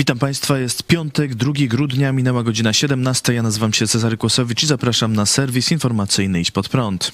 Witam Państwa, jest piątek, 2 grudnia, minęła godzina 17. Ja nazywam się Cezary Kłosowicz i zapraszam na serwis informacyjny Idź Pod Prąd.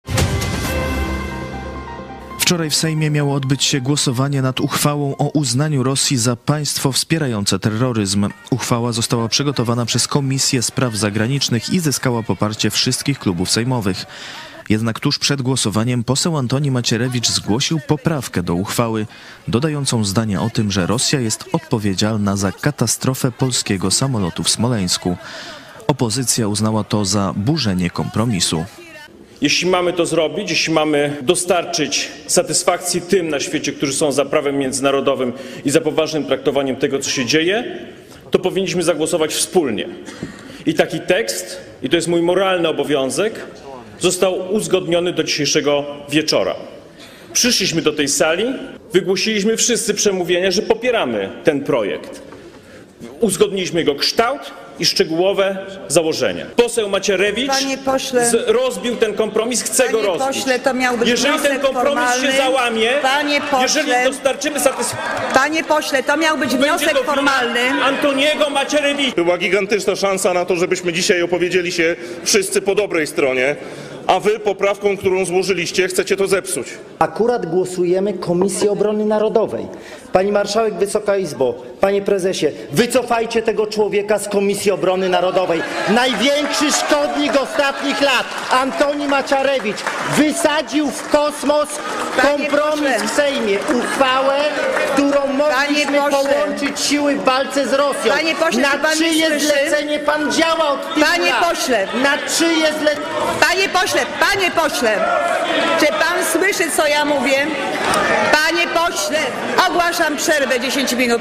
Wczoraj w Sejmie miało odbyć się głosowanie nad uchwałą o uznaniu Rosji za państwo wspierające terroryzm. Uchwała została przygotowana przez Komisję Spraw Zagranicznych i zyskała poparcie wszystkich klubów sejmowych. Jednak tuż przed głosowaniem poseł Antoni Macierewicz zgłosił poprawkę do uchwały, dodającą zdanie o tym, że Rosja jest odpowiedzialna za katastrofę polskiego samolotu w Smoleńsku. Opozycja uznała to za burzenie kompromisu. Jeśli mamy to zrobić, jeśli mamy dostarczyć satysfakcji tym na świecie, którzy są za prawem międzynarodowym i za poważnym traktowaniem tego, co się dzieje, to powinniśmy zagłosować wspólnie. I taki tekst, i to jest mój moralny obowiązek, został uzgodniony do dzisiejszego wieczora. Przyszliśmy do tej sali, wygłosiliśmy wszyscy przemówienia, że popieramy ten projekt. Uzgodniliśmy jego kształt i szczegółowe założenia. Poseł Macierewicz rozbił ten kompromis, chce go rozbić. Pośle, to miał być jeżeli ten kompromis formalny, się załamie, jeżeli dostarczymy Panie pośle, to miał być wniosek formalny. Antoniego Macierewicza. Była gigantyczna szansa na to, żebyśmy dzisiaj opowiedzieli się wszyscy po dobrej stronie, a wy poprawką, którą złożyliście, chcecie to zepsuć. Akurat głosujemy Komisji Obrony Narodowej. Pani Marszałek, Wysoka Izbo, Panie Prezesie, wycofajcie tego człowieka z Komisji Obrony Narodowej. Największy szkodnik ostatnich lat, Antoni Macierewicz, wysadził w kosmos kompromis w Sejmie, uchwałę, którą mogliśmy połączyć siły w walce z Rosją. Panie pośle, na czyje zlecenie pan działa od tylu Panie lat? Pośle, na czyje zlecenie? Panie pośle, czy pan słyszy, co ja mówię? Panie pośle, ogłaszam przerwę 10 minut.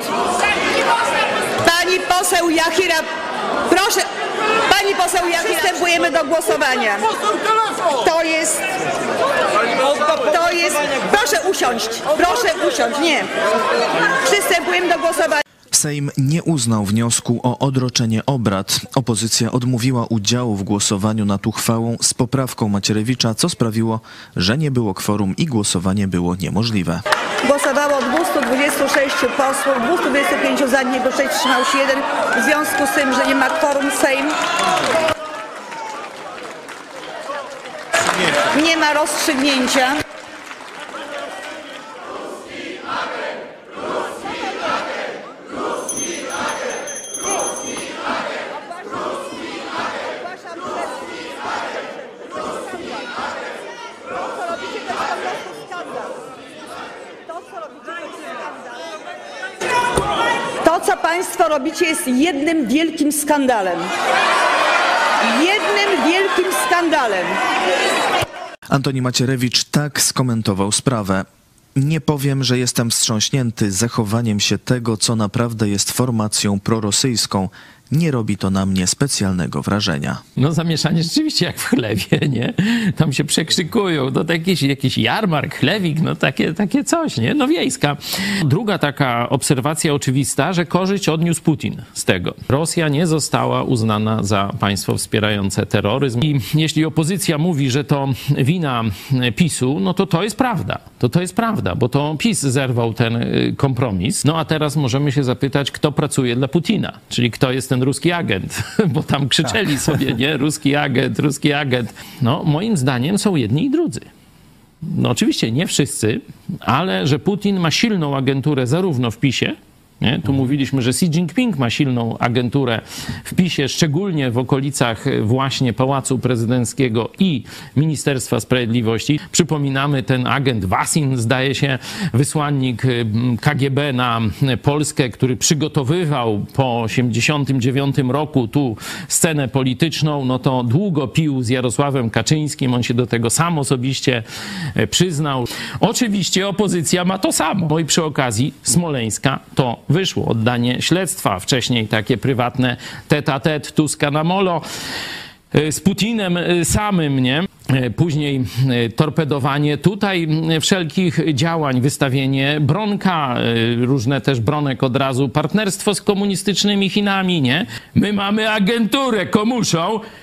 Pani poseł Jachira, proszę, pani poseł Jachira, przystępujemy do głosowania. To jest, proszę usiąść, nie. Przystępujemy do głosowania. Sejm nie uznał wniosku o odroczenie obrad. Opozycja odmówiła udziału w głosowaniu nad uchwałą z poprawką Macierewicza, co sprawiło, że nie było kworum i głosowanie było niemożliwe. Głosowało 226 posłów, 225 za, niego 6, wstrzymał się 1. W związku z tym, że nie ma kworum, Sejm nie ma rozstrzygnięcia. To, co państwo robicie, jest jednym wielkim skandalem. Jednym wielkim skandalem. Antoni Macierewicz tak skomentował sprawę. Nie powiem, że jestem wstrząśnięty zachowaniem się tego, co naprawdę jest formacją prorosyjską. Nie robi to na mnie specjalnego wrażenia. No zamieszanie rzeczywiście jak w chlewie, nie? Tam się przekrzykują, no to jakiś jarmark, chlewik, no takie coś, nie? No wiejska. Druga taka obserwacja oczywista, że korzyść odniósł Putin z tego. Rosja nie została uznana za państwo wspierające terroryzm. I jeśli opozycja mówi, że to wina PiS-u, no to jest prawda. To jest prawda, bo to PiS zerwał ten kompromis. No a teraz możemy się zapytać, kto pracuje dla Putina, czyli kto jest ten ruski agent, bo tam krzyczeli sobie, nie? Ruski agent, ruski agent. No, moim zdaniem są jedni i drudzy. No oczywiście nie wszyscy, ale że Putin ma silną agenturę zarówno w PiS-ie, nie? Tu mówiliśmy, że Xi Jinping ma silną agenturę w PiS-ie, szczególnie w okolicach właśnie Pałacu Prezydenckiego i Ministerstwa Sprawiedliwości. Przypominamy, ten agent Wasin, zdaje się, wysłannik KGB na Polskę, który przygotowywał po 1989 roku tu scenę polityczną, no to długo pił z Jarosławem Kaczyńskim, on się do tego sam osobiście przyznał. Oczywiście opozycja ma to samo. No i przy okazji Smoleńska to wyszło, oddanie śledztwa, wcześniej takie prywatne tete-a-tete Tuska na molo z Putinem samym, nie? Później torpedowanie tutaj wszelkich działań, wystawienie Bronka, różne też Bronek od razu, partnerstwo z komunistycznymi Chinami, nie? My mamy agenturę komuszą,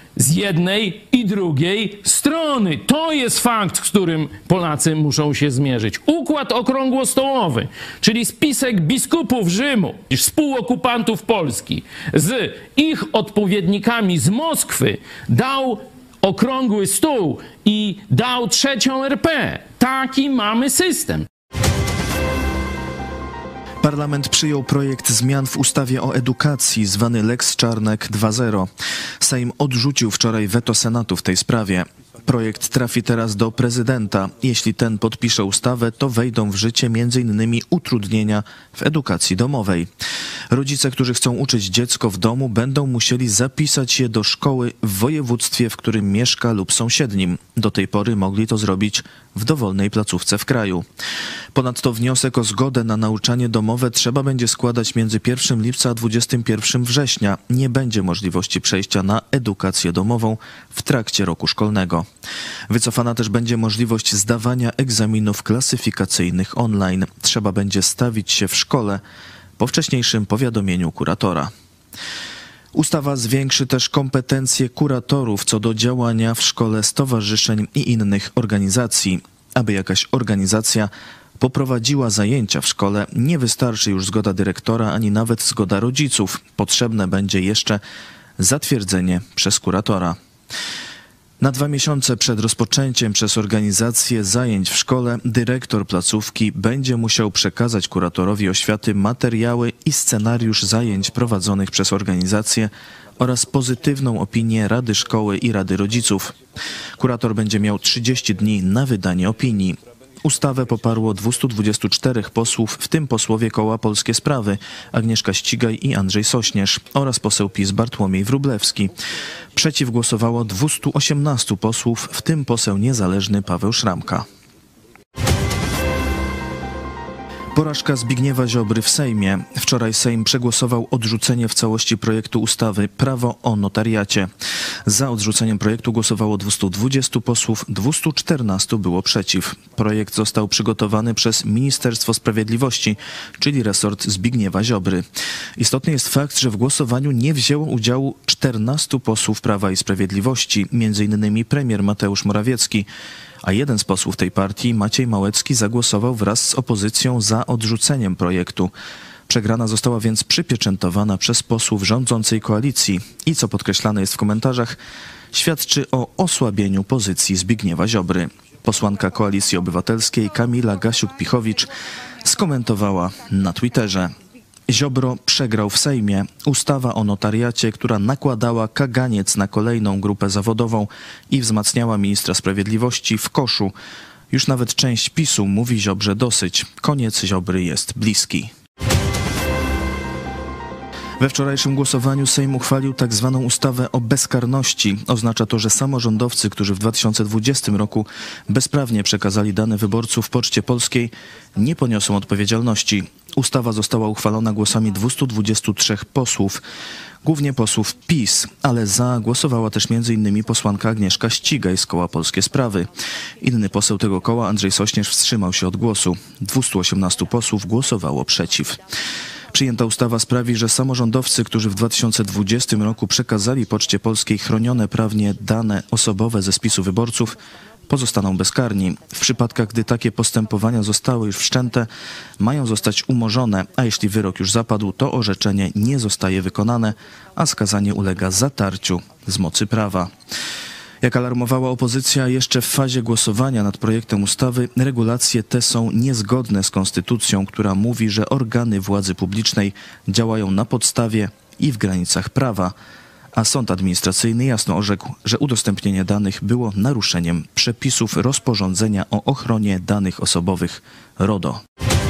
z jednej i drugiej strony. To jest fakt, z którym Polacy muszą się zmierzyć. Układ okrągłostołowy, czyli spisek biskupów Rzymu, współokupantów Polski z ich odpowiednikami z Moskwy dał okrągły stół i dał trzecią RP. Taki mamy system. Parlament przyjął projekt zmian w ustawie o edukacji, zwany Lex Czarnek 2.0. Sejm odrzucił wczoraj weto Senatu w tej sprawie. Projekt trafi teraz do prezydenta. Jeśli ten podpisze ustawę, to wejdą w życie m.in. utrudnienia w edukacji domowej. Rodzice, którzy chcą uczyć dziecko w domu, będą musieli zapisać je do szkoły w województwie, w którym mieszka lub sąsiednim. Do tej pory mogli to zrobić w dowolnej placówce w kraju. Ponadto wniosek o zgodę na nauczanie domowe trzeba będzie składać między 1 lipca a 21 września. Nie będzie możliwości przejścia na edukację domową w trakcie roku szkolnego. Wycofana też będzie możliwość zdawania egzaminów klasyfikacyjnych online. Trzeba będzie stawić się w szkole po wcześniejszym powiadomieniu kuratora. Ustawa zwiększy też kompetencje kuratorów co do działania w szkole stowarzyszeń i innych organizacji. Aby jakaś organizacja poprowadziła zajęcia w szkole, nie wystarczy już zgoda dyrektora ani nawet zgoda rodziców. Potrzebne będzie jeszcze zatwierdzenie przez kuratora. Na 2 miesiące przed rozpoczęciem przez organizację zajęć w szkole dyrektor placówki będzie musiał przekazać kuratorowi oświaty materiały i scenariusz zajęć prowadzonych przez organizację oraz pozytywną opinię Rady Szkoły i Rady Rodziców. Kurator będzie miał 30 dni na wydanie opinii. Ustawę poparło 224 posłów, w tym posłowie Koła Polskie Sprawy Agnieszka Ścigaj i Andrzej Sośnierz oraz poseł PiS Bartłomiej Wróblewski. Przeciw głosowało 218 posłów, w tym poseł niezależny Paweł Szramka. Porażka Zbigniewa Ziobry w Sejmie. Wczoraj Sejm przegłosował odrzucenie w całości projektu ustawy Prawo o notariacie. Za odrzuceniem projektu głosowało 220 posłów, 214 było przeciw. Projekt został przygotowany przez Ministerstwo Sprawiedliwości, czyli resort Zbigniewa Ziobry. Istotny jest fakt, że w głosowaniu nie wzięło udziału 14 posłów Prawa i Sprawiedliwości, m.in. premier Mateusz Morawiecki, a jeden z posłów tej partii, Maciej Małecki, zagłosował wraz z opozycją za odrzuceniem projektu. Przegrana została więc przypieczętowana przez posłów rządzącej koalicji i, co podkreślane jest w komentarzach, świadczy o osłabieniu pozycji Zbigniewa Ziobry. Posłanka Koalicji Obywatelskiej Kamila Gasiuk-Pichowicz skomentowała na Twitterze: Ziobro przegrał w Sejmie. Ustawa o notariacie, która nakładała kaganiec na kolejną grupę zawodową i wzmacniała ministra sprawiedliwości, w koszu. Już nawet część PiS-u mówi Ziobrze dosyć. Koniec Ziobry jest bliski. We wczorajszym głosowaniu Sejm uchwalił tzw. ustawę o bezkarności. Oznacza to, że samorządowcy, którzy w 2020 roku bezprawnie przekazali dane wyborców Poczcie Polskiej, nie poniosą odpowiedzialności. Ustawa została uchwalona głosami 223 posłów, głównie posłów PiS, ale za głosowała też m.in. posłanka Agnieszka Ścigaj z Koła Polskie Sprawy. Inny poseł tego koła, Andrzej Sośnierz, wstrzymał się od głosu. 218 posłów głosowało przeciw. Przyjęta ustawa sprawi, że samorządowcy, którzy w 2020 roku przekazali Poczcie Polskiej chronione prawnie dane osobowe ze spisu wyborców, pozostaną bezkarni. W przypadkach, gdy takie postępowania zostały już wszczęte, mają zostać umorzone, a jeśli wyrok już zapadł, to orzeczenie nie zostaje wykonane, a skazanie ulega zatarciu z mocy prawa. Jak alarmowała opozycja jeszcze w fazie głosowania nad projektem ustawy, regulacje te są niezgodne z konstytucją, która mówi, że organy władzy publicznej działają na podstawie i w granicach prawa, a sąd administracyjny jasno orzekł, że udostępnienie danych było naruszeniem przepisów rozporządzenia o ochronie danych osobowych RODO.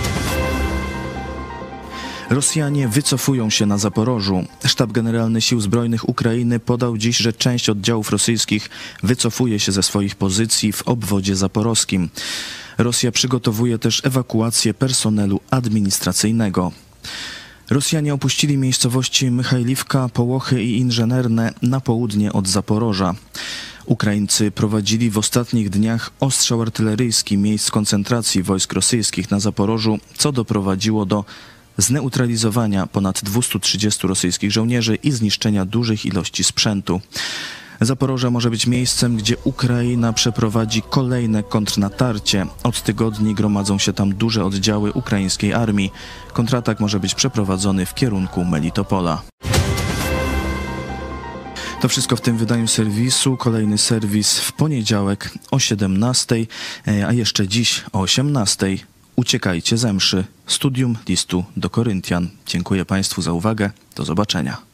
Rosjanie wycofują się na Zaporożu. Sztab Generalny Sił Zbrojnych Ukrainy podał dziś, że część oddziałów rosyjskich wycofuje się ze swoich pozycji w obwodzie zaporowskim. Rosja przygotowuje też ewakuację personelu administracyjnego. Rosjanie opuścili miejscowości Michajliwka, Połochy i Inżenerne na południe od Zaporoża. Ukraińcy prowadzili w ostatnich dniach ostrzał artyleryjski miejsc koncentracji wojsk rosyjskich na Zaporożu, co doprowadziło do zneutralizowania ponad 230 rosyjskich żołnierzy i zniszczenia dużych ilości sprzętu. Zaporoże może być miejscem, gdzie Ukraina przeprowadzi kolejne kontrnatarcie. Od tygodni gromadzą się tam duże oddziały ukraińskiej armii. Kontratak może być przeprowadzony w kierunku Melitopola. To wszystko w tym wydaniu serwisu. Kolejny serwis w poniedziałek o 17:00, a jeszcze dziś o 18:00. Uciekajcie ze mszy. Studium listu do Koryntian. Dziękuję Państwu za uwagę. Do zobaczenia.